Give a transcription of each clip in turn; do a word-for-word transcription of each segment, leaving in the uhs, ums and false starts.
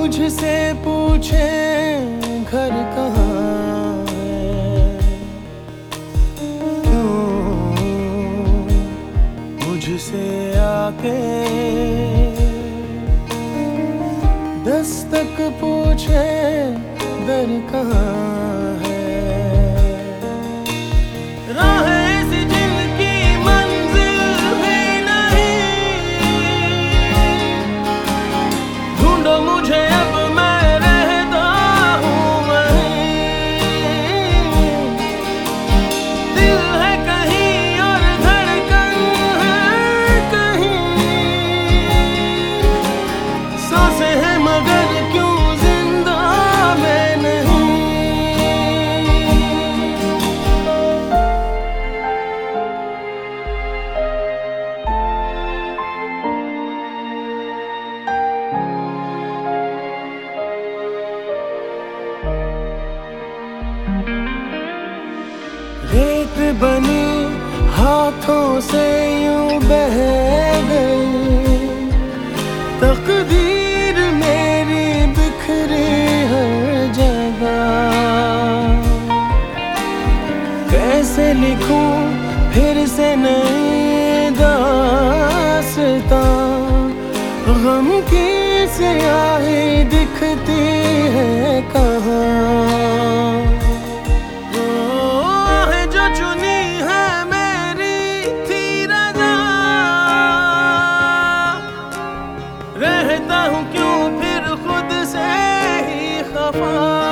मुझसे पूछे घर कहाँ है, क्यों मुझसे आके दस्तक पूछे दर कहाँ है। रेत बनी हाथों से यूं बह गई, तकदीर मेरी बिखरी हर जगह। कैसे लिखूं फिर से नई दास्तां, गम की स्याही दिखती है कहाँ। रहता हूँ क्यों फिर खुद से ही खफा,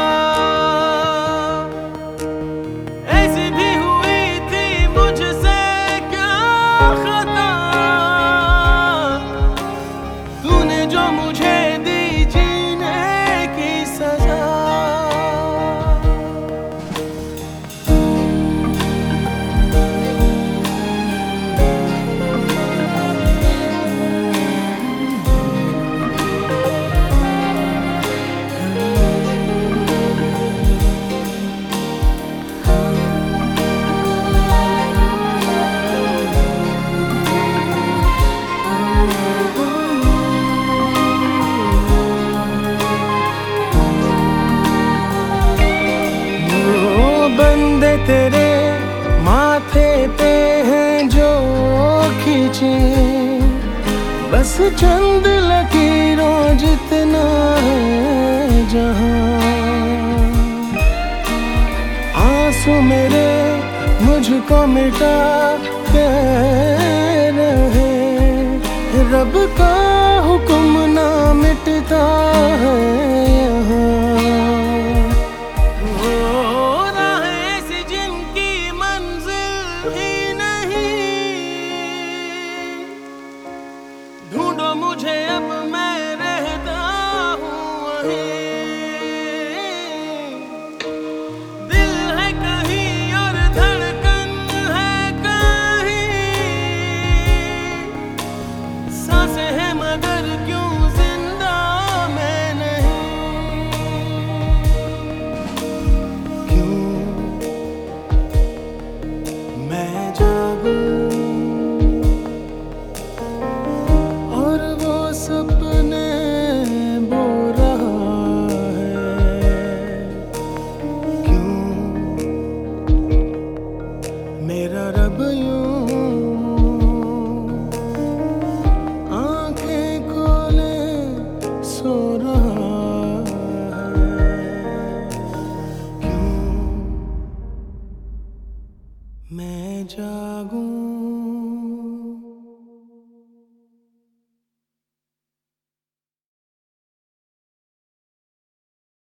ऐसी भी हुई थी मुझसे क्या खता, तूने जो मुझे दी जीने की सजा। बंदे तेरे माथे पे हैं जो खींचे, बस चंद लकीरों जितना है जहां। आंसू मेरे मुझको मिटा के रहे, रब का हुक्म ना मिटता है यहाँ। ढूंढो मुझे अब मैं रहता हूँ वहीं, दिल है कहीं और धड़कन है कहीं, सांसें हैं मगर क्यों जिंदा मैं नहीं। क्यों मैं जागूं सपने बो रहा है, क्यों मेरा रब यूं आंखें खोले सो रहा है। क्यों मैं जागूं।